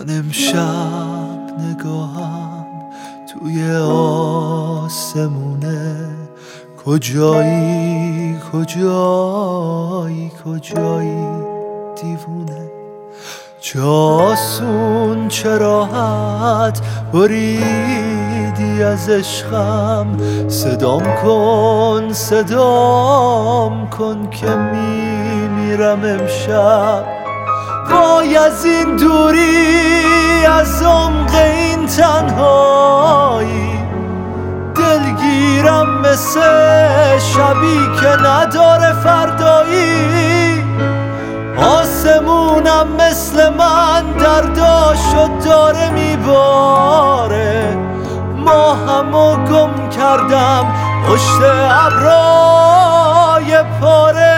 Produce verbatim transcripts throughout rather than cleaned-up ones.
من امشب نگاهم توی آسمونه، کجایی کجایی کجایی دیوونه؟ چه آسون چه راحت بریدی از عشقم، صدام کن صدام کن که میمیرم امشب. وای از این دوری، از عمق این تنهایی، دلگیرم مثل شبی که نداره فردایی. آسمونم مثل من درداشو داره میباره، ماهمو گم کردم پشت ابرای پاره.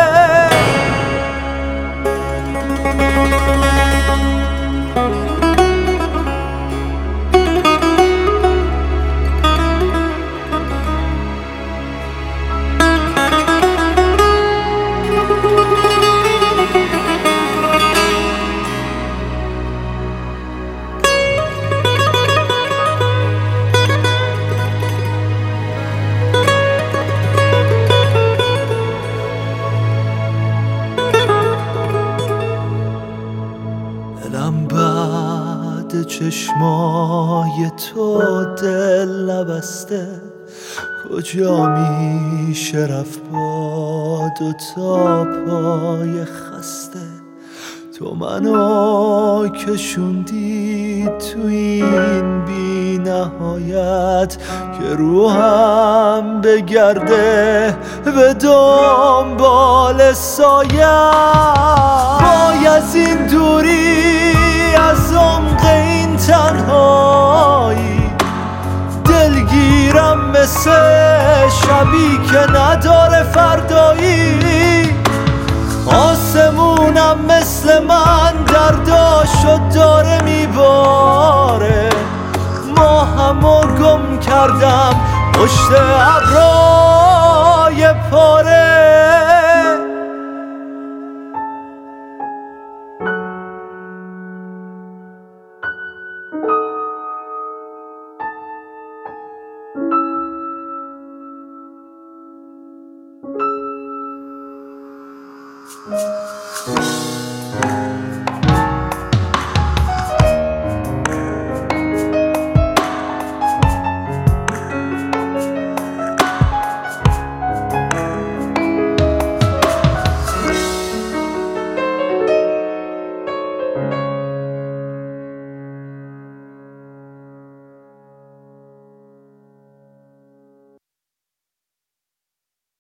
دلم بعد چشمای تو دل نبسته، کجا میشه رفت با دوتا پای خسته؟ تو منو کشوندی تو این بی نهایت که روحم بگرده به دنبال سایه. وای از این دوری، از عمق این تنهایی، دلگیرم مثل شبی که نداره فردایی. آسمونم مثل من درداشو داره میباره، ماهمو گم کردم پشت ابرای پاره.